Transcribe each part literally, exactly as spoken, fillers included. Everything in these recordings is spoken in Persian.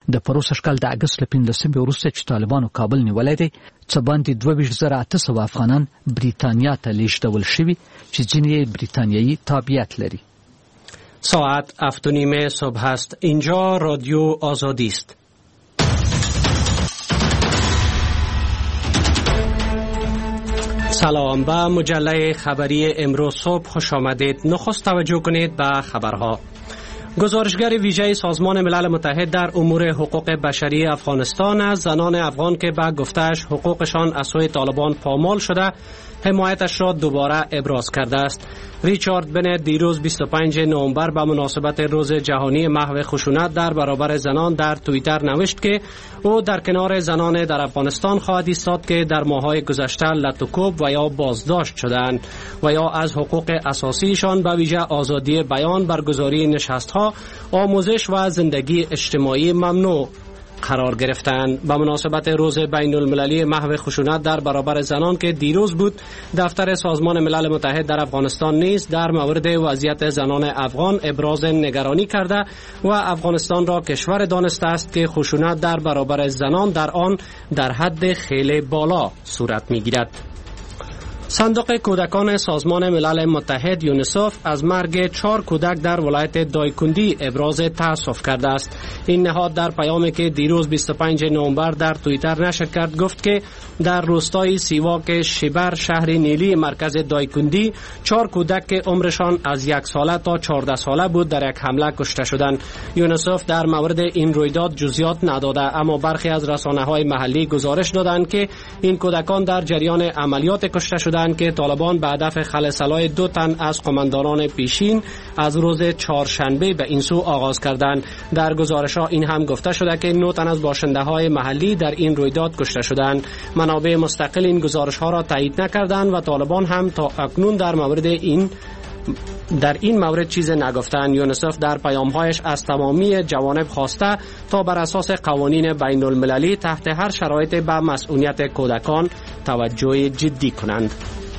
د پروسش کال د اگست له پنځلسمې وروسته چې طالبانو کابل نیولی دی څه باندې دوه ویشت زره اته سوه افغانان بریتانیا ته لیږدول شوي چې ځینې یې بریتانیایی تابعیت لري. ساعت هفت و نیم صبح است. اینجا رادیو آزادی است. سلام، به مجله خبری امروز صبح خوش آمدید. نخست توجه کنید به خبرها. گزارشگر ویژه سازمان ملل متحد در امور حقوق بشری افغانستان از زنان افغان که به گفته‌اش حقوقشان از سوی طالبان پامال شده حمایتش را دوباره ابراز کرده است. ریچارد بنت دیروز بیست و پنجم نوامبر به مناسبت روز جهانی محو خشونت در برابر زنان در توییتر نوشت که او در کنار زنان در افغانستان خواهد ایستاد که در ماه‌های گذشته لطوکوب و یا بازداشت شدند و یا از حقوق اساسیشان به ویژه آزادی بیان، برگزاری نشست‌ها، آموزش و زندگی اجتماعی ممنوع قرار گرفتند. به مناسبت روز بین المللی محو خشونت در برابر زنان که دیروز بود، دفتر سازمان ملل متحد در افغانستان نیز در مورد وضعیت زنان افغان ابراز نگرانی کرده و افغانستان را کشور دانسته است که خشونت در برابر زنان در آن در حد خیلی بالا صورت می‌گیرد. صندوق کودکان سازمان ملل متحد یونیسف از مرگ چهار کودک در ولایت دایکندی ابراز تأسف کرده است. این نهاد در پیامی که دیروز بیست و پنجم نوامبر در توییتر نشر کرد گفت که در روستای سیواک شیبر شهر نیلی مرکز دایکندی چهار کودک که عمرشان از یک ساله تا چهارده ساله بود در یک حمله کشته شدند. یونیسف در مورد این رویداد جزئیات نداده، اما برخی از رسانه‌های محلی گزارش دادند که این کودکان در جریان عملیات کشته شدند که طالبان به هدف خلسلای دو تن از قماندانان پیشین از روز چهارشنبه به این سو آغاز کردند. در گزارش‌ها این هم گفته شده که نه تن از باشنده‌های محلی در این رویداد کشته شدند. منابع مستقل این گزارش‌ها را تایید نکردند و طالبان هم تا اکنون در مورد این در این مورد چیز نگفتند. یونیسف در پیام‌هایش از تمامی جوانب خواسته تا بر اساس قوانین بین المللی تحت هر شرایط به مسئولیت کودکان توجه جدی کنند.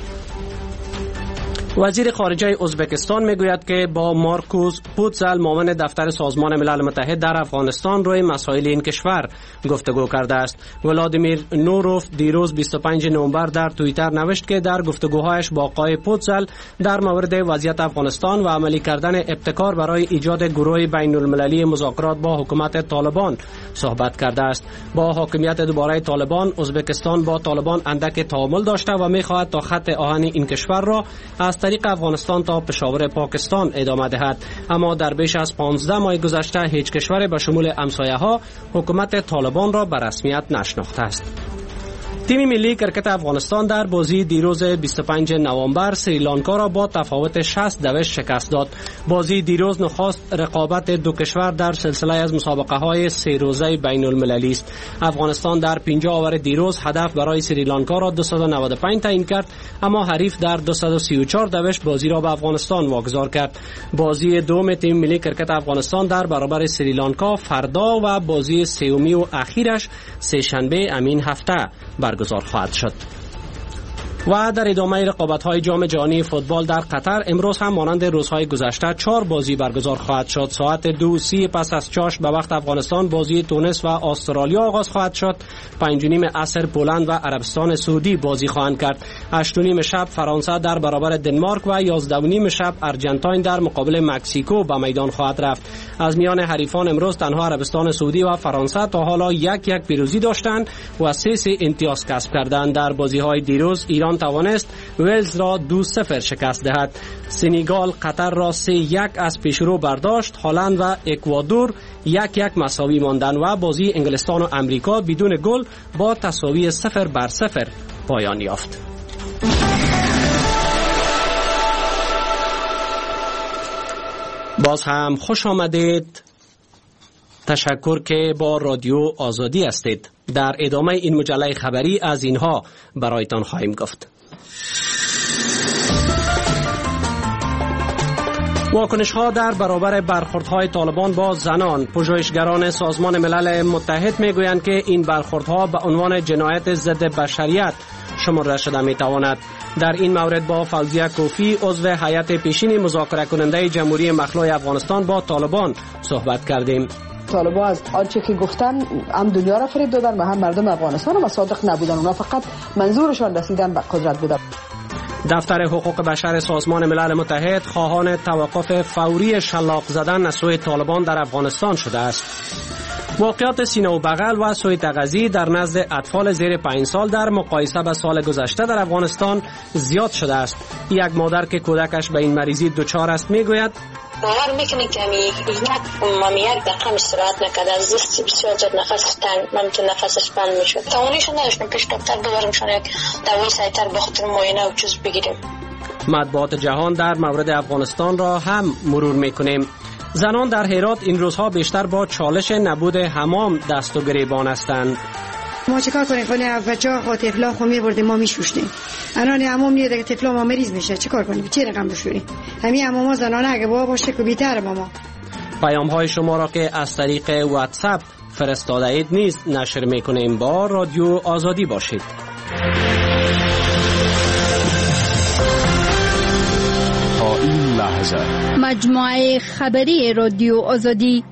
وزیر خارجه ازبکستان میگوید که با مارکوس پوتزل معاون دفتر سازمان ملل متحد در افغانستان روی مسائل این کشور گفتگو کرده است. ولادیمیر نوروف دیروز بیست و پنجم نوامبر در توییتر نوشت که در گفتگوهایش با آقای پوتزل در مورد وضعیت افغانستان و عملی کردن ابتکار برای ایجاد گروه بین المللی مذاکرات با حکومت طالبان صحبت کرده است. با حاکمیت دوباره طالبان، ازبکستان با طالبان اندک تعامل داشته و می‌خواهد تا خط آهن این کشور را از طریق افغانستان تا پشاور پاکستان ادامه دهد، اما در بیش از پانزده ماه گذشته هیچ کشور به شمول همسایه‌ها حکومت طالبان را به رسمیت نشناخته است. تیم ملی کرکت افغانستان در بازی دیروز بیست و پنجم نوامبر سریلانکا را با تفاوت شصت دوش شکست داد. بازی دیروز نخست رقابت دو کشور در سلسله از مسابقه های سه روزه بین المللی است. افغانستان در پنجاه آور دیروز هدف برای سریلانکا را دویست و نود و پنج تعیین کرد، اما حریف در دویست و سی و چهار دوش بازی را به افغانستان واگذار کرد. بازی دوم تیم ملی کرکت افغانستان در برابر سریلانکا فردا و بازی سومی و اخیرش سه شنبه امین هفته برگزار خواهد شد. و در ادامه رقابت‌های جام جهانی فوتبال در قطر امروز هم مانند روزهای گذشته چهار بازی برگزار خواهد شد. ساعت دو سی پس از چاش به وقت افغانستان بازی تونس و استرالیا آغاز خواهد شد. پنج و نیم عصر پولند و عربستان سعودی بازی خواهند کرد. هشت و نیم شب فرانسه در برابر دنمارک و یازده و نیم شب ارژانتین در مقابل مکزیکو به میدان خواهد رفت. از میان حریفان امروز تنها عربستان سعودی و فرانسه تا حالا یک یک پیروزی داشتند و سه سه امتیاز کسب کردند. در بازی‌های دیروز ایران توانست ولز را دو صفر شکست دهد. سنگال قطر را سه یک از پیشرو برداشت. هلند و اکوادور یک یک مساوی ماندند و بازی انگلستان و امریکا بدون گل با تساوی صفر بر صفر پایان یافت. باز هم خوش آمدید. تشکر که با رادیو آزادی هستید. در ادامه این مجله خبری از اینها برایتان خواهیم گفت. واکنش‌ها در برابر برخوردهای طالبان با زنان. پژوهشگران سازمان ملل متحد میگویند که این برخوردها به عنوان جنایت ضد بشریت شمرده شده میتواند. در این مورد با فوزیه کوفی عضو هیئت پیشین مذاکره کننده جمهوری مخلوع افغانستان با طالبان صحبت کردیم. طالبان از آنچه که گفتن هم دنیا را فریب دادن و هم مردم افغانستان و صادق نبودن. اونا فقط منظورشان رسیدن به قدرت بوده. دفتر حقوق بشر سازمان ملل متحد خواهان توقف فوری شلاق زدن از سوی طالبان در افغانستان شده است. واقعات سینه و بغل و سوء تغذیه در نزد اطفال زیر پنج سال در مقایسه به سال گذشته در افغانستان زیاد شده است. یک مادر که کودکش به این مریضی دچار است میگوید باور میکنی که یک مامی یک دقیقه استراحت نکرد، از دست بسیار زد نفس تنگ، من که نفسش بند میشد. توانیشون نداشتم پیش دکتر ببرمشون یک دوای سریعتر به خاطر معاینه و چیز بگیریم. مطبوعات جهان در مورد افغانستان را هم مرور میکنیم. زنان در هرات این روزها بیشتر با چالش نبود حمام دست و گریبان هستند. ما چیکار کنیم؟ خونه بچه‌ها خو طفلا خو میبردیم ما میشوشتیم. الان حمام نیه دیگه، طفلا ما مریض میشه، چیکار کنیم؟ چه رقم بشوریم؟ همین حمام زنانه اگه با باشه که بی‌تر ماما. پیام های شما را که از طریق واتساپ فرستاده اید نیز نشر میکنیم. با رادیو آزادی باشید. تا این لحظه مجموعه خبری رادیو آزادی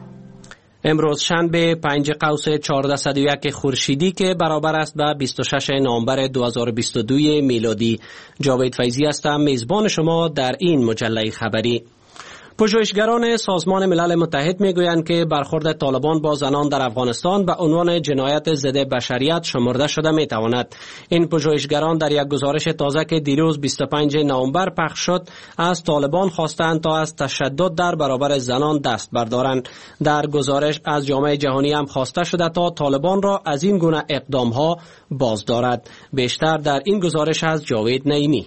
امروز شنبه پنج قوس چهارصد و یک خورشیدی که برابر است به بیست و شش نوامبر دو هزار و بیست و دو میلادی. جاوید فیضی هستم، میزبان شما در این مجله خبری. پژوهشگران سازمان ملل متحد میگویند که برخورد طالبان با زنان در افغانستان به عنوان جنایت ضد بشریت شمرده شده میتواند. این پژوهشگران در یک گزارش تازه که دیروز بیست و پنج نوامبر پخش شد از طالبان خواستند تا از تشدد در برابر زنان دست بردارند. در گزارش از جامعه جهانی هم خواسته شده تا طالبان را از این گونه اقدامها باز دارد. بیشتر در این گزارش از جاوید نعیمی.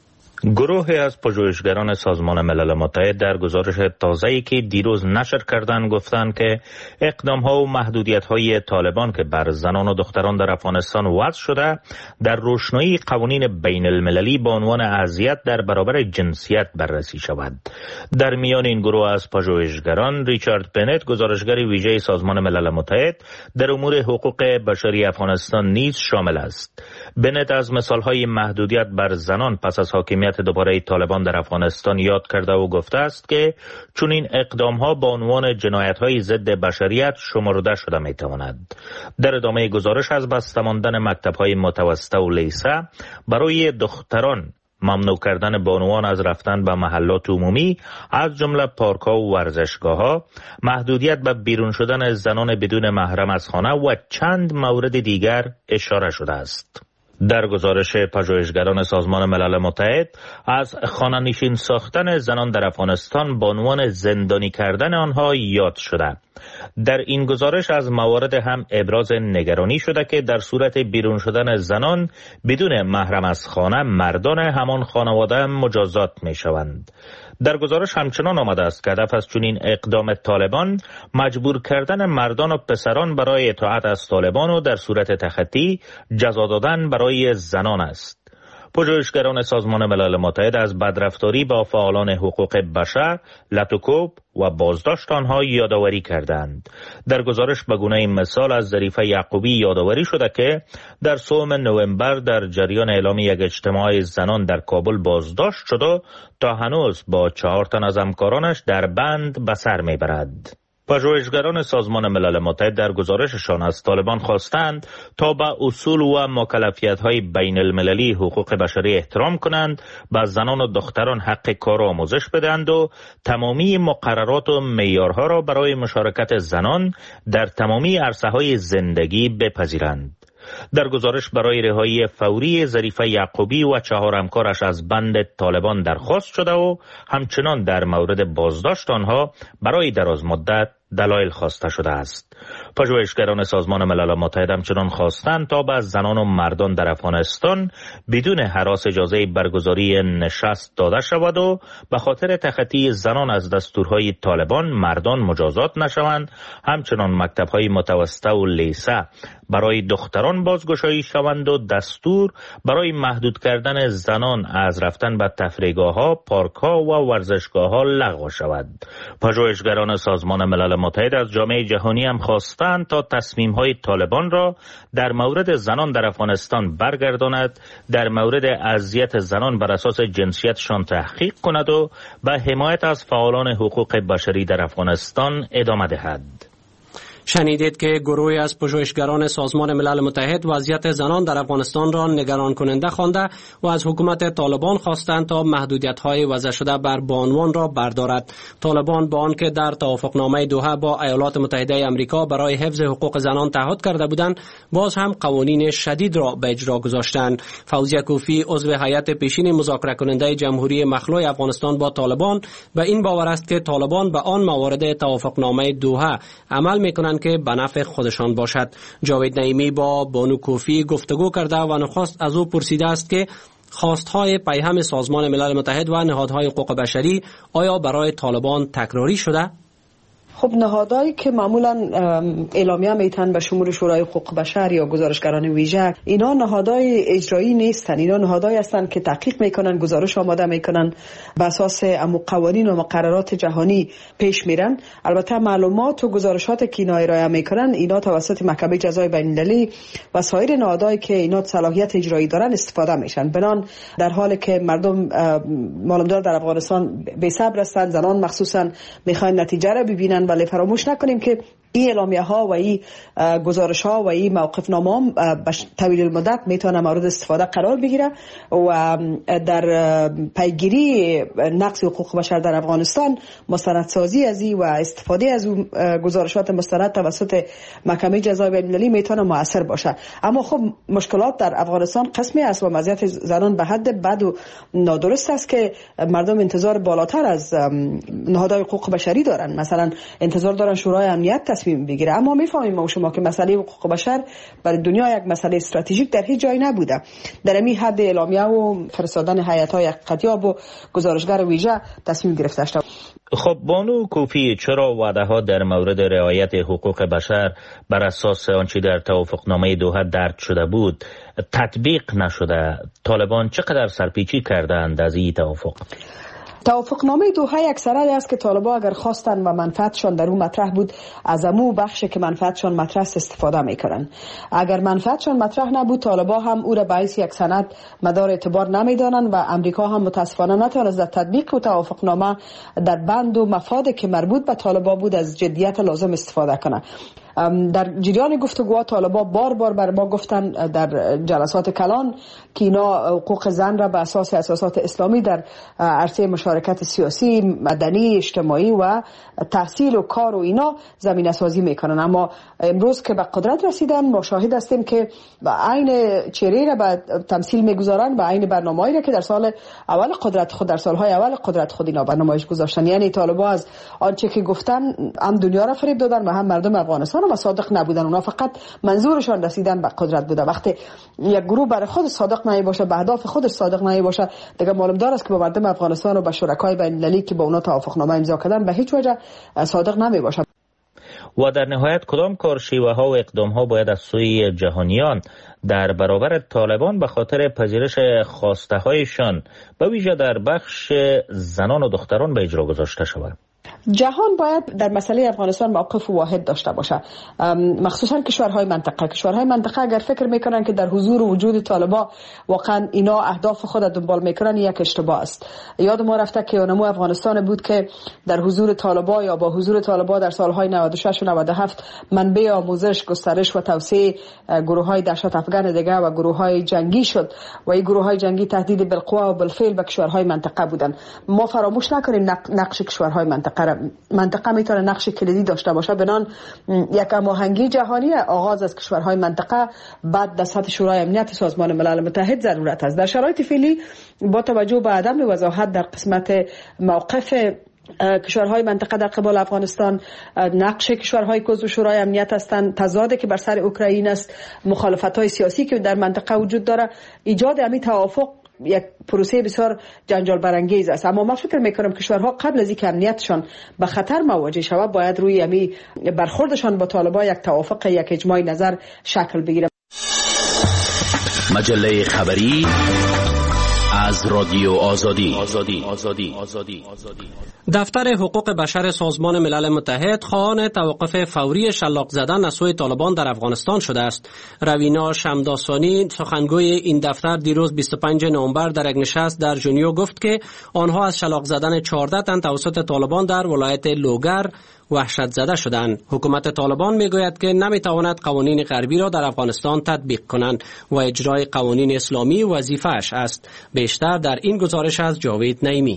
گروهی از پژوهشگران سازمان ملل متحد در گزارش تازه‌ای که دیروز نشر کردند گفتند که اقدام‌ها و محدودیت‌های طالبان که بر زنان و دختران در افغانستان وضع شده در روشنایی قوانین بین المللی به عنوان اذیت در برابر جنسیت بررسی شود. در میان این گروه از پژوهشگران ریچارد بنت، گزارشگر ویژه سازمان ملل متحد در امور حقوق بشری افغانستان نیز شامل است. بنت از مثال‌های محدودیت بر زنان پس از حاکمیت دوباره طالبان در افغانستان یاد کرده و گفته است که چون این اقدام‌ها با عنوان جنایت‌های ضد بشریت شمرده شده می‌تواند. در ادامه گزارش از بسته ماندن مکتب‌های متوسطه و لیسه برای دختران، ممنوع کردن بانوان از رفتن به محلات عمومی از جمله پارک‌ها و ورزشگاه‌ها، محدودیت به بیرون شدن زنان بدون محرم از خانه و چند مورد دیگر اشاره شده است. در گزارش پژوهشگران سازمان ملل متحد از خانه‌نشین ساختن زنان در افغانستان به عنوان زندانی کردن آنها یاد شده. در این گزارش از موارد هم ابراز نگرانی شده که در صورت بیرون شدن زنان بدون محرم از خانه، مردان همان خانواده هم مجازات می شوند. در گزارش همچنان آمده است که هدف از چنین اقدام طالبان مجبور کردن مردان و پسران برای اطاعت از طالبان و در صورت تخطی جزا دادن برای زنان است. پژوهشگران سازمان ملل متحد از بدرفتاری با فعالان حقوق بشر، لطوکوب و بازداشت آنها یادآوری کردند. در گزارش به گونه این مثال از ظریفه یعقوبی یادآوری شده که در سوم نوامبر در جریان اعلام یک اجتماع زنان در کابل بازداشت شد و تا هنوز با چهار تن از همکارانش در بند به سر میبرد. پژوهشگران سازمان ملل متحد در گزارششان از طالبان خواستند تا به اصول و مکلفیت‌های بین المللی حقوق بشری احترام کنند، به زنان و دختران حق کار و آموزش بدهند و تمامی مقررات و معیارها را برای مشارکت زنان در تمامی عرصه‌های زندگی بپذیرند. در گزارش برای رهایی فوری ظریفه یعقوبی و چهار همکارش از بند طالبان درخواست شده و همچنان در مورد بازداشت آنها برای دراز مدت دلایل خواسته شده است. پژوهشگران سازمان ملل متحد همچنان خواستند تا به زنان و مردان در افغانستان بدون هراس اجازه برگزاری نشست داده شود و به خاطر تخطی زنان از دستورهای طالبان مردان مجازات نشوند. همچنان مکتب‌های متوسطه و لیسه برای دختران بازگشایی شوند و دستور برای محدود کردن زنان از رفتن به تفریحگاه‌ها، پارک‌ها و ورزشگاه‌ها لغو شود. پژوهشگران سازمان ملل متحد از جامعه جهانی هم خواستند تا تصمیم‌های طالبان را در مورد زنان در افغانستان برگرداند، در مورد اذیت زنان بر اساس جنسیتشان تحقیق کند و به حمایت از فعالان حقوق بشری در افغانستان ادامه دهد. شنیدید که گروهی از پژوهشگران سازمان ملل متحد وضعیت زنان در افغانستان را نگران کننده خوانده و از حکومت طالبان خواستند تا محدودیت‌های وضع شده بر بانوان را بردارد. طالبان با آنکه در توافقنامه دوحه با ایالات متحده آمریکا برای حفظ حقوق زنان تعهد کرده بودند، باز هم قوانین شدید را به اجرا گذاشتند. فوزیه کوفی عضو هیئت پیشین مذاکره کننده جمهوری مخلوع افغانستان با طالبان به این باور است که طالبان به آن موارد توافقنامه دوحه عمل می‌کنند که به نفع خودشان باشد. جاوید نعیمی با بانو کوفی گفتگو کرده و نخست از او پرسیده است که خواستهای پیهم سازمان ملل متحد و نهادهای حقوق بشری آیا برای طالبان تکراری شده؟ خب نهادهایی که معمولا اعلامیه میتن به شمول شورای حقوق بشر یا گزارشگران ویژه، اینا نهادهای اجرایی نیستن. اینا نهادهایی هستند که تحقیق میکنن، گزارش آماده میکنن، به اساس امو قوانین و مقررات جهانی پیش میرن. البته معلومات و گزارشات که اینا ارائه میکنن، اینا توسط محکمه جزای بین المللی و سایر نهادهایی که اینا صلاحیت اجرایی دارن استفاده میشن. بنان در حالی که مردم معلومدار در افغانستان بی صبر هستند، زنان مخصوصا میخوان نتیجه را ببینن، ولی فراموش نکنیم که این اعلامیه ها و این گزارش ها و این موقف نامه ها به طویل المدت میتونه مورد استفاده قرار بگیره و در پیگیری نقض حقوق بشر در افغانستان مستندسازی از این و استفاده از اون گزارشات مستند توسط محکمه جزای بین المللی میتونه مؤثر باشه. اما خب مشکلات در افغانستان قسمی است و وضعیت زنان به حد بد و نادرست است که مردم انتظار بالاتر از نهادهای حقوق بشری دارن. مثلا انتظار دارن شورای امنیت تصمیم بگیره. اما میفهمیم ما شما که مسئله حقوق بشر برای دنیا یک مسئله استراتژیک در هیچ جایی نبوده. در این حد اعلامیه و فرستادن هیئت‌های حقیقتیاب و گزارشگر ویژه تصمیم گرفته شد. خب بانو کوفی، چرا وعده ها در مورد رعایت حقوق بشر بر اساس آنچه در توافقنامه دوحه درج شده بود تطبیق نشده؟ طالبان چقدر سرپیچی کردند از این توافق؟ توافقنامه دوحه یک سرد است که طالبان اگر خواستن و منفعتشان در اون مطرح بود، از امو بخشی که منفعتشان مطرح استفاده میکنن. اگر منفعتشان مطرح نبود، طالبان هم او را باعث یک سند مدار اعتبار نمیدانند و امریکا هم متاسفانه نتوانست در تطبیق توافقنامه در بند و مفادی که مربوط به طالبان بود از جدیت لازم استفاده کنه. در جریان گفتگوها طالبان بار بار بر ما گفتن در جلسات کلان که اینا حقوق زن را به اساس اساسات اسلامی در عرصه مشارکت سیاسی، مدنی، اجتماعی و تحصیل و کار و اینا زمینه سازی میکنن. اما امروز که به قدرت رسیدن ما شاهد هستیم که به عین چهره را به تمثیل میگذارن، به عین برنامه‌ای را که در سال اول قدرت خود در سالهای اول قدرت خود اینا برنامه‌اش گذاشتن. یعنی طالبان از آنچه که گفتن هم دنیا را فریب دادن و هم مردم افغانستان و صادق نبودن. اونا فقط منظورشان رسیدن به قدرت بوده. وقتی یک گروه برای خود صادق نمی باشه، به اهداف خود صادق نمی باشه، دیگه معلوم دار است که با مردم افغانستان و با شرکای بین المللی که با اونا توافقنامه امضا کردن به هیچ وجه صادق نمی باشه. و در نهایت کدام کارشیوه ها و اقدام ها باید از سوی جهانیان در برابر طالبان به خاطر پذیرش خواسته هایشان به ویژه در بخش زنان و دختران به اجرا گذاشته شود؟ جهان باید در مسئله افغانستان موقف واحد داشته باشه، مخصوصا کشورهای منطقه. کشورهای منطقه اگر فکر میکنن که در حضور و وجود طالبان واقعا اینا اهداف خود دنبال میکنن، یک اشتباه است. یاد ما رفته که اونمو افغانستان بود که در حضور طالبان یا با حضور طالبان در سالهای نود و شش و نود و هفت منبع آموزش، گسترش و توسعه گروههای دهشت افغان دیگه و گروههای جنگی شد و این گروههای جنگی تهدید بالقوا و بالفعل به کشورهای منطقه بودن. ما فراموش نکنیم نقش کشورهای منطقه منطقه میتونه نقش کلیدی داشته باشه. بنان یک هماهنگی جهانی آغاز از کشورهای منطقه بعد در سطح شورای امنیت سازمان ملل متحد ضرورت است. در شرایط فعلی با توجه به عدم وضاحت در قسمت موقف کشورهای منطقه در قبال افغانستان، نقش کشورهای که عضو شورای امنیت هستند، تضادی که بر سر اوکراین است، مخالفت‌های سیاسی که در منطقه وجود داره، ایجاد همین توافق یک پروسه بسیار جنجال برانگیز است. اما من فکر میکنم کشورها قبل از اینکه امنیتشان به خطر مواجه شود باید روی همین برخوردشان با طالبان یک توافق، یک اجماع نظر شکل بگیره. مجله خبری از رادیو آزادی. آزادی. آزادی. آزادی. آزادی. دفتر حقوق بشر سازمان ملل متحد خواهان توقف فوری شلاق زدن از سوی طالبان در افغانستان شده است. روینا شمداسانی سخنگوی این دفتر دیروز بیست و پنجم نوامبر در یک نشست در ژنو گفت که آنها از شلاق زدن چهارده تن توسط طالبان در ولایت لوگر وحشت زده شدند. حکومت طالبان میگوید که نمیتواند قوانین غربی را در افغانستان تطبیق کنند و اجرای قوانین اسلامی وظیفه‌اش است. بیشتر در این گزارش از جاوید نعیمی.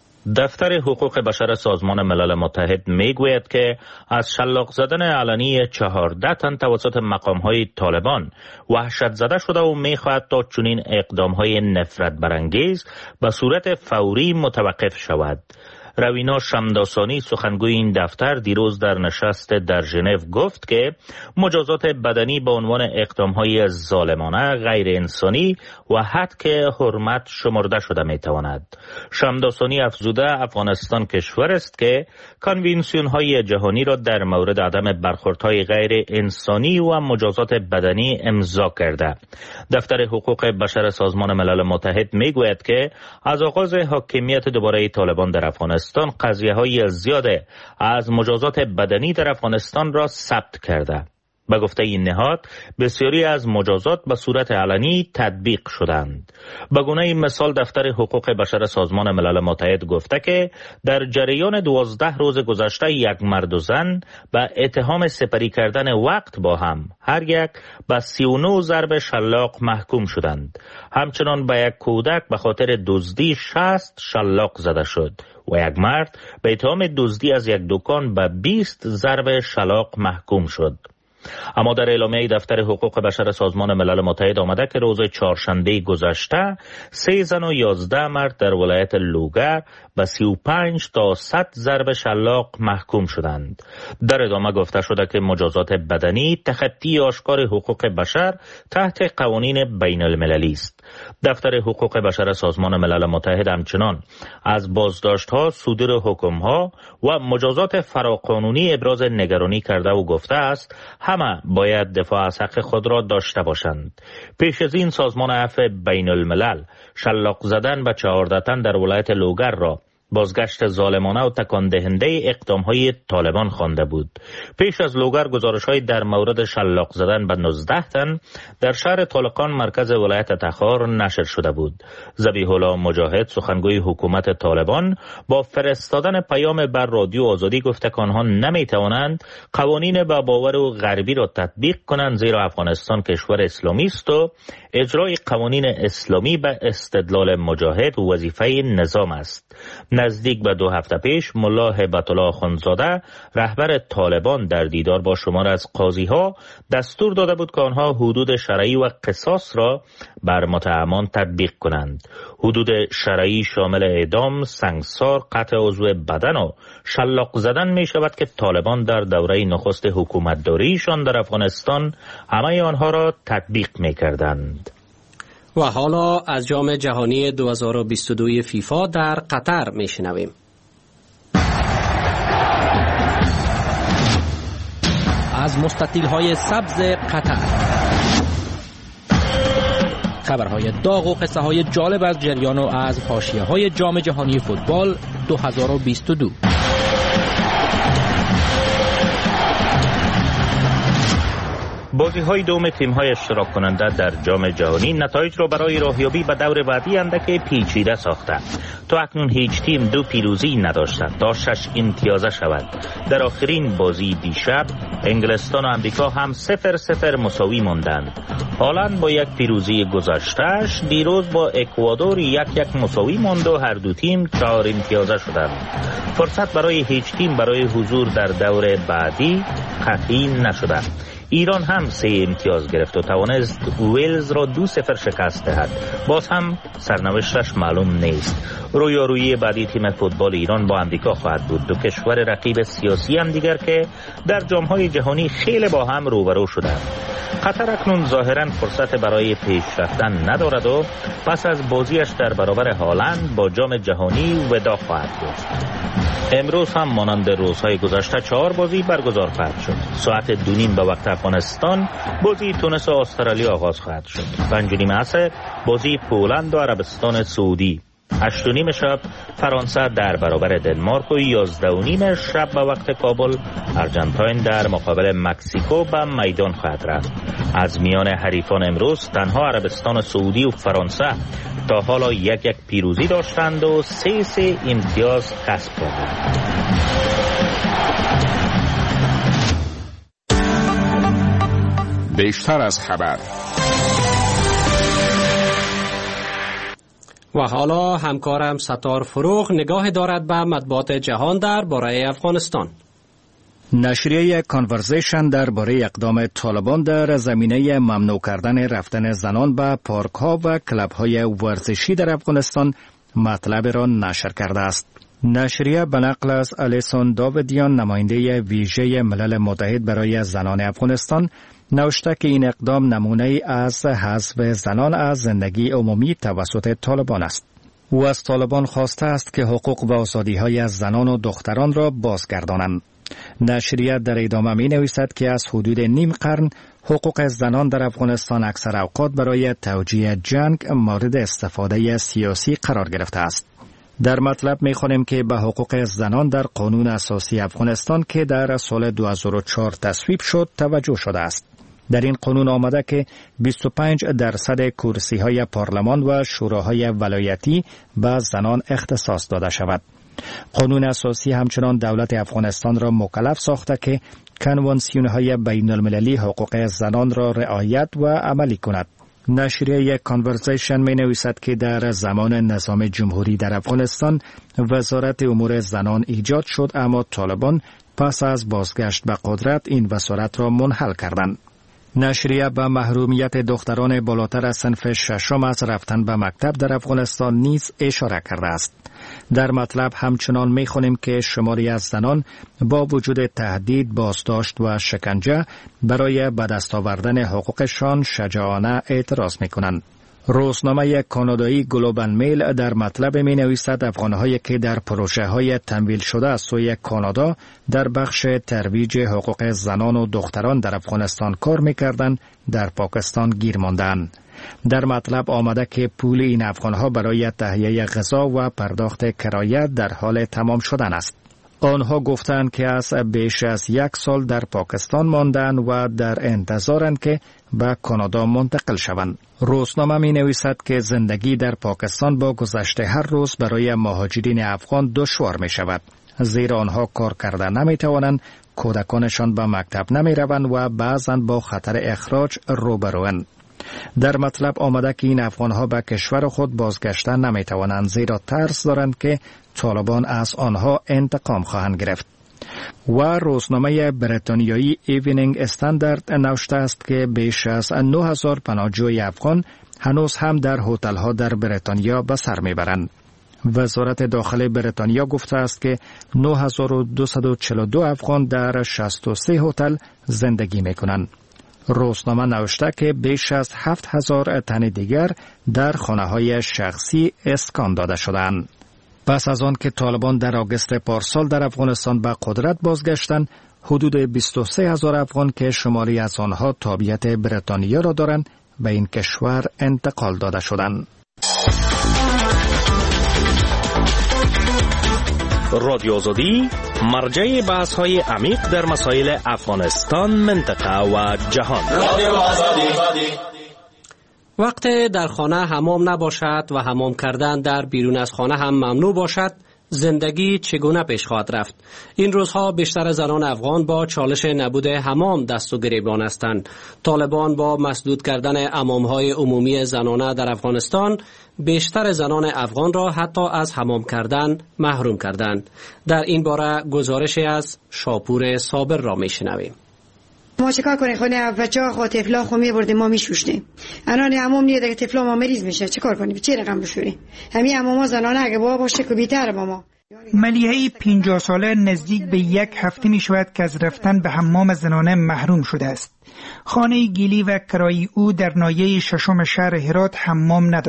دفتر حقوق بشر سازمان ملل متحد میگوید که از شلاق زدن علنی چهارده تن توسط مقام‌های طالبان وحشت زده شده و میخواهد تا چنین اقدام‌های نفرت برانگیز به صورت فوری متوقف شود. روینا شمداسانی سخنگوی این دفتر دیروز در نشست در ژنو گفت که مجازات بدنی به عنوان اقدام‌های ظالمانه، غیر انسانی و حد حرمت شمرده شده می‌تواند. شمداسانی افزوده افغانستان کشور است که کنوانسیون‌های جهانی را در مورد عدم برخوردهای غیر انسانی و مجازات بدنی امضا کرده. دفتر حقوق بشر سازمان ملل متحد می‌گوید که از آغاز حاکمیت دوباره طالبان در افغانستان قضیه های زیاد از مجازات بدنی در افغانستان را ثبت کرده. به گفته این نهاد بسیاری از مجازات به صورت علنی تطبیق شدند. به گونه مثال دفتر حقوق بشر سازمان ملل متحد گفته که در جریان دوازده روز گذشته یک مرد و زن به اتهام سپری کردن وقت با هم هر یک به سی و نه ضرب شلاق محکوم شدند. همچنان به یک کودک به خاطر دزدی شصت شلاق زده شد و یک مرد به اتهام دزدی از یک دکان به بیست ضرب شلاق محکوم شد. اما در اعلامیه دفتر حقوق بشر سازمان ملل متحد آمده که روز چهارشنبه گذشته سه زن و یازده مرد در ولایت لوگر به سی و پنج تا صد ضرب شلاق محکوم شدند. در ادامه گفته شده که مجازات بدنی تخطی آشکار حقوق بشر تحت قوانین بین المللی است. دفتر حقوق بشر سازمان ملل متحد همچنان از بازداشت‌ها، صدور حکم‌ها و مجازات فراقانونی ابراز نگرانی کرده و گفته است همه باید دفاع از حق خود را داشته باشند. پیش از این سازمان عفو بین الملل شلاق زدن به چهارده تن در ولایت لوگر را بازگشت ظالمانه و تکان دهنده اقدام‌های طالبان خوانده بود. پیش از لوگر گزارش‌های در مورد شلاق زدن به نوزده تن در شهر طالقان مرکز ولایت تخار نشر شده بود. ذبیح الله مجاهد سخنگوی حکومت طالبان با فرستادن پیام بر رادیو آزادی گفته که آنها نمی‌توانند قوانین با باور و غربی را تطبیق کنند زیرا افغانستان کشور اسلامی است و اجرای قوانین اسلامی به استدلال مجاهد وظیفه نظام است. نزدیک به دو هفته پیش ملا هیبت الله اخوندزاده رهبر طالبان در دیدار با شمار از قاضی‌ها دستور داده بود که آنها حدود شرعی و قصاص را بر متهمان تطبیق کنند. حدود شرعی شامل اعدام، سنگسار، قطع عضو بدن و شلاق زدن می شود که طالبان در دوره نخست حکومتداریشان در افغانستان همه آنها را تطبیق می کردند. و حالا از جام جهانی دو هزار و بیست و دو فیفا در قطر میشنویم. از مستطیل‌های سبز قطر خبرهای داغ و قصه های جالب از جریان و از حاشیه‌های جام جهانی فوتبال دو هزار و بیست و دو. بازی های دوم تیم های اشتراک کننده در جام جهانی نتایج را برای راهیابی به دور بعدی اندک پیچیده ساخته. تا اکنون هیچ تیم دو پیروزی نداشته تا شش امتیازه شود. در آخرین بازی دیشب انگلستان و امریکا هم صفر صفر مساوی ماندند. هالند با یک پیروزی گذشتهش دیروز با اکوادور یک یک مساوی ماند و هر دو تیم چهار امتیازه شدند. فرصت برای هیچ تیم برای حضور در دور بعدی قطعی نشده. ایران هم سه امتیاز گرفت و توانست ویلز را دو صفر شکست دهد. باز هم سرنوشتش معلوم نیست. رویارویی بعدی تیم فوتبال ایران با امریکا خواهد بود. دو کشور رقیب سیاسی هم دیگر که در جام‌های جهانی خیلی با هم روبرو شدند. قطر اکنون ظاهراً فرصت برای پیش رفتن ندارد و پس از بازیش در برابر هالند با جام جهانی وداع خواهد گفت. امروز هم مانند روزهای گذشته چهار بازی برگزار خواهد شد. ساعت دو نیم به وقت افغانستان بازی تونس و استرالیا آغاز خواهد شد. پنج و نیم عصر بازی پولند و عربستان سعودی. هشت و نیم شب فرانسه در برابر دنمارک و یازده و نیم شب به وقت کابل ارژانتین در مقابل مکزیکو به میدان خواهد رفت. از میان حریفان امروز تنها عربستان سعودی و فرانسه تا حالا یک یک پیروزی داشتند و سه سه امتیاز کسب کردند. بیشتر از خبر. و حالا همکارم ستار فروغ نگاه دارد به مطبوعات جهان در باره افغانستان. نشریه کانورزیشن درباره اقدام طالبان در زمینه ممنوع کردن رفتن زنان به پارک ها و کلب های ورزشی در افغانستان مطلب را نشر کرده است. نشریه به نقل از الیسون داودیان نماینده ویژه ملل متحد برای زنان افغانستان نوشته که این اقدام نمونه از حذف زنان از زندگی عمومی توسط طالبان است. او از طالبان خواسته است که حقوق و آزادی‌های از زنان و دختران را بازگردانند. نشریه در ادامه می نویسد که از حدود نیم قرن حقوق زنان در افغانستان اکثر اوقات برای توجیه جنگ مورد استفاده سیاسی قرار گرفته است. در مطلب می خوانیم که به حقوق زنان در قانون اساسی افغانستان که در سال دو هزار و چهار تصویب شد توجه شده است. در این قانون آمده که بیست و پنج درصد کرسی های پارلمان و شوراهای ولایتی به زنان اختصاص داده شود. قانون اساسی همچنان دولت افغانستان را مکلف ساخته که کنوانسیون های بین المللی حقوق زنان را رعایت و عملی کند. نشریه کانورزیشن می نویسد که در زمان نظام جمهوری در افغانستان وزارت امور زنان ایجاد شد، اما طالبان پس از بازگشت به قدرت این وزارت را منحل کردند. نشریه به محرومیت دختران بالاتر از صنف ششم از رفتن به مکتب در افغانستان نیز اشاره کرده است. در مطلب همچنان می‌خوانیم که شماری از زنان با وجود تهدید، بازداشت و شکنجه برای به دست آوردن حقوقشان شجاعانه اعتراض می‌کنند. روزنامه کانادایی گلوبال میل در مطلب می نویسد افغان‌هایی که در پروژه‌های تمویل شده از سوی کانادا در بخش ترویج حقوق زنان و دختران در افغانستان کار می‌کردند در پاکستان گیر ماندند. در مطلب آمده که پول این افغان‌ها برای تهیه غذا و پرداخت کرایه در حال تمام شدن است. آنها گفتند که از بیش از یک سال در پاکستان ماندند و در انتظارند که به کانادا منتقل شوند. روزنامه می نویسد که زندگی در پاکستان با گذشت هر روز برای مهاجرین افغان دشوار می شود، زیرا آنها کار کرده نمی توانند، کودکانشان به مکتب نمی روند و بعضاً با خطر اخراج روبروند. در مطلب آمده که این افغانها به کشور خود بازگشتن نمی توانند، زیرا ترس دارند که طالبان از آنها انتقام خواهند گرفت. و روزنامه بریتانیایی ایونینگ استاندارد نوشته است که بیش از نه هزار پناهجوی افغان هنوز هم در هتل‌ها در بریتانیا به سر میبرند. وزارت داخلی بریتانیا گفته است که نه هزار و دویست و چهل و دو افغان در شصت و سه هتل زندگی میکنند. روزنامه نوشته که بیش از هفت هزار تن دیگر در خانه‌های شخصی اسکان داده شدند. پس از آن که طالبان در آگوست پارسال در افغانستان به قدرت بازگشتند، حدود بیست و سه هزار افغان که شماری از آنها تابعیت بریتانیا را دارند به این کشور انتقال داده شدند. رادیو آزادی مرجع بحث های عمیق در مسائل افغانستان، منطقه و جهان. رادیو آزادی. وقت در خانه حمام نباشد و حمام کردن در بیرون از خانه هم ممنوع باشد، زندگی چگونه پیش خواهد رفت؟ این روزها بیشتر زنان افغان با چالش نبود حمام دست و گریبان هستند. طالبان با مسدود کردن حمام‌های عمومی زنانه در افغانستان بیشتر زنان افغان را حتی از حمام کردن محروم کردند. در این باره گزارشی از شاپور صابر را میشنویم. ما چیکار کنیم؟ خونه بچه‌ها خو طفلا خو میبردیم ما میشوشتیم. الان عموم نیه دیگه طفلا ما مریض میشه، چیکار کنیم؟ چه رقم بشوریم؟ همین عموما زنانه اگه بابا باشه که بیتر ماما. ملیحه پنجاه ساله نزدیک به یک هفته می شود که از رفتن به حمام زنانه محروم شده است. خانه گیلی و کرایی او در ناحیه ششم شهر هرات حمام ندارد.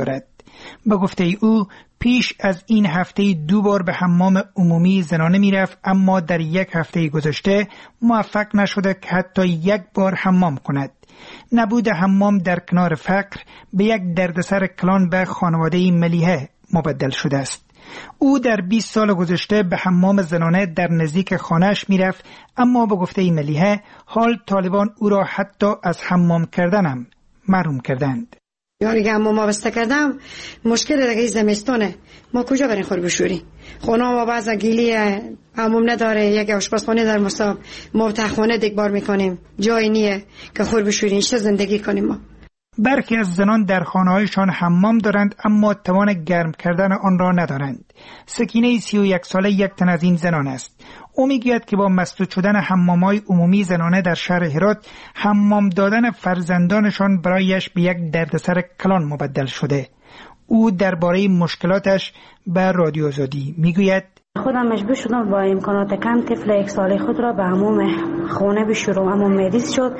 به گفته او پیش از این هفته دو بار به حمام عمومی زنانه میرفت، اما در یک هفته گذشته موفق نشده که حتی یک بار حمام کند. نبود حمام در کنار فقر به یک دردسر کلان به خانواده ملیحه مبدل شده است. او در بیست سال گذشته به حمام زنانه در نزدیک خانه‌اش میرفت، اما به گفته ملیحه حال طالبان او را حتی از حمام کردن هم محروم کردند. یعنی که حمام بسته کردم مشکل دیگه زمستانه، ما کجا بریم خور بشوریم؟ خونه ما بعضا گیلی حمام نداره، یک آشپزخانه در مصاب ما تخمانه دگبار میکنیم، جای نیه که خور بشوریم، چه زندگی کنیم ما. برخی از زنان در خانه‌هایشان حمام دارند اما توان گرم کردن آن را ندارند. سکینه سی و یک ساله یک تن از این زنان است. او میگوید که با مسدود شدن حمام‌های عمومی زنانه در شهر هرات، حمام دادن فرزندانشان برایش به یک دردسر کلان مبدل شده. او درباره مشکلاتش به رادیو آزادی میگوید: خودم مجبور شدم با امکانات کم طفل یک ساله خود را به حمام خانه بشورم، اما مریض شد،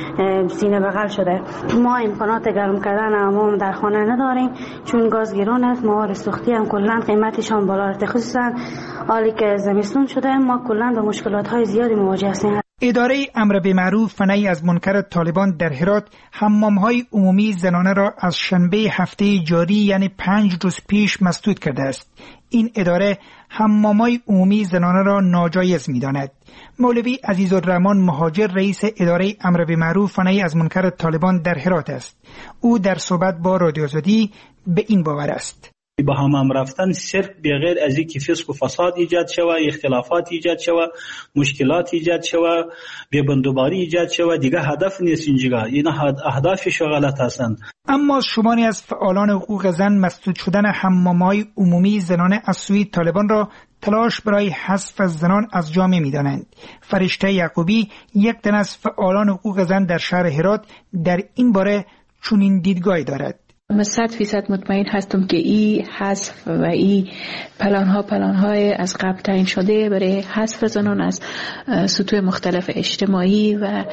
سینه بغل شده. ما امکانات گرم کردن حمام در خانه نداریم چون گاز گران است، مواد سوختی هم کلا قیمتشان بالا رفته، خصوصا حالی که زمستون شده ما کلا با مشکلات های زیادی مواجه هستیم. اداره امر بالمعروف و نهی از منکر طالبان در هرات حمام‌های عمومی زنانه را از شنبه هفته جاری یعنی پنج روز پیش مسدود کرده است. این اداره حمام‌های عمومی زنانه را ناجایز می‌داند. مولوی عزیزالرحمن مهاجر رئیس اداره امر بالمعروف و نهی از منکر طالبان در هرات است. او در صحبت با رادیو آزادی به این باور است: به حمام رفتن صرف بغیر از اینکه فسق و فساد ایجاد شود، اختلافات ایجاد شود، مشکلات ایجاد شود، بی‌بندوباری ایجاد شود، دیگه هدف نیست اینجا. این اهدافش غلط هستند. اما شماری از فعالان حقوق زن مسدود شدن حمام‌های عمومی زنانه از سوی طالبان را تلاش برای حذف از زنان از جامعه می‌دانند. فرشته یعقوبی، یک تن از فعالان حقوق زن در شهر هرات، در این باره چنین دیدگاهی دارد: من صد فیصد مطمئن هستم که این حذف و این پلان ها پلان های از قبل تعیین شده برای حذف زنان از سطوح مختلف اجتماعی و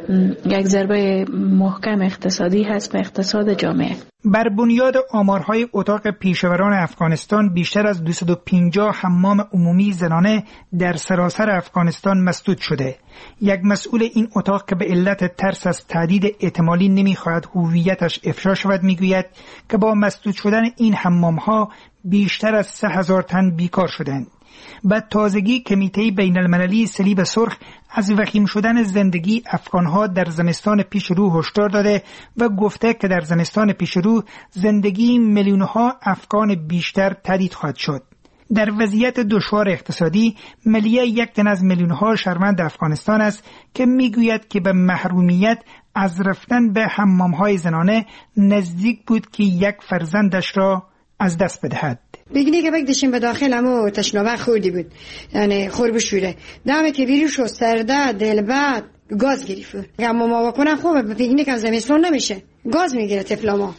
یک ضربه محکم اقتصادی هست به اقتصاد جامعه. بر بنیاد آمارهای اتاق پیشوران افغانستان بیشتر از دویست و پنجاه حمام عمومی زنانه در سراسر افغانستان مسدود شده. یک مسئول این اتاق که به علت ترس از تهدید احتمالی نمیخواهد هویتش افشا شود میگوید که با مسدود شدن این حمام‌ها بیشتر از سه هزار تن بیکار شدند. به تازگی کمیته بین المللی صلیب سرخ از وخیم شدن زندگی افغانها در زمستان پیش رو هشدار داده و گفته که در زمستان پیش رو زندگی میلیونها افغان بیشتر تهدید خواهد شد. در وضعیت دشوار اقتصادی، ملیه یک تن از میلیونها شهروند افغانستان است که میگوید که به محرومیت از رفتن به حمام‌های زنانه نزدیک بود که یک فرزندش را از دست بدهد. بگنی که بگدشیم به داخل همو تشنابه خوردی بود، یعنی خور بشوره دمه که بیری شو سرده دل بعد گاز گریفه. اما ما بکنم خوبه بگنی که زمستان نمیشه گاز میگیره طفلا ما.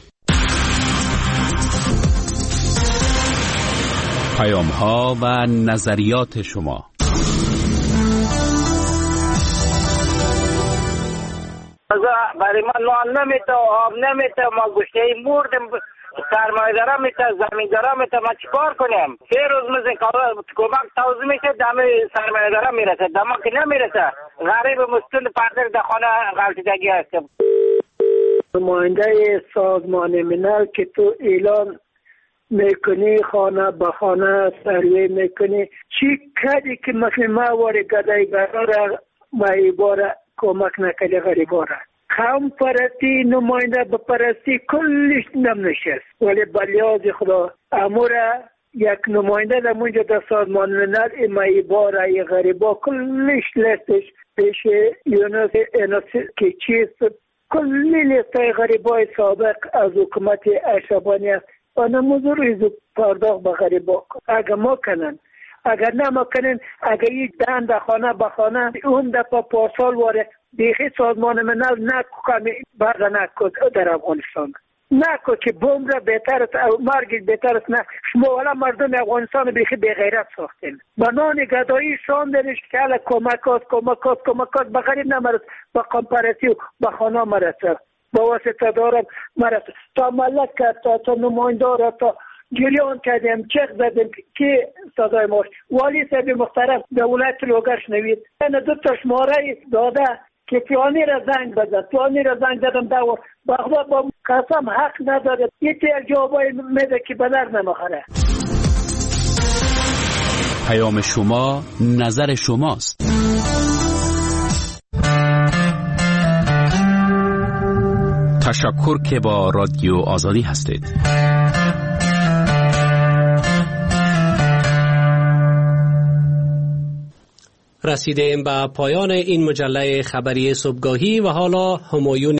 پیام ها و نظریات شما. برای ما نان نمیته، آب نمیته، ما گوشته مردم، سرمایه دارم میته، زمین دارم میته، ما چیکار کنیم؟ سه روز مثل کمک توضیح میشه دم سرمایه دارم میرسه، دم که نمیرسه. غریب مسکن پردر در خانه غلطیدگی هستم. نماینده سازمان ملل که تو اعلان میکنی خانه به خانه سروی میکنی، چی کردی که مثل ما واری گدای برای مایباره کمک نکردی غریباره؟ قوم پرستی نماینده بپرستی کلش نم نشست، ولی بلیاز خدا اموره یک نماینده در منجا در سازمان ملل ایمایی باره غریبا کلش لستش پیش یونس اینس که چیست کلی لسته غریبای سابق از حکومت اشربانی است و نموزو ریزو پرداخت به غریبا. اگر ما کنن اگر نه ما کنن اگر یک دن در خانه به خانه اون دفعه پارسال واره دیخی سازمان ملل نکو کمی برده نکو در افغانستان نکو که بوم را بهتر است مرگ بهتر است. نه شما والا مردم افغانستان بیخی به غیرت ساختین بنان گدایی شاندنش که حالا کمکات کمکات کمکات به غریب نمرد به قمپرسی و به خانه مرسد. با واسطه دارم مرا تا ملک کرد تا, تا نمایندار تا جریان کردیم چک زدیم که صدای ما والی صاحب محترم دولت لوگش نوید من دو تا شماره داده که پیانی را زنگ بزد پیانی را زنگ زدم دور بخدا با قسم حق نداره یه تیر جوابای میده که بدر نمخره. پیام شما نظر شماست. تشکر که با رادیو آزادی هستید. رسیدیم به پایان این مجله خبری صبحگاهی و حالا همایون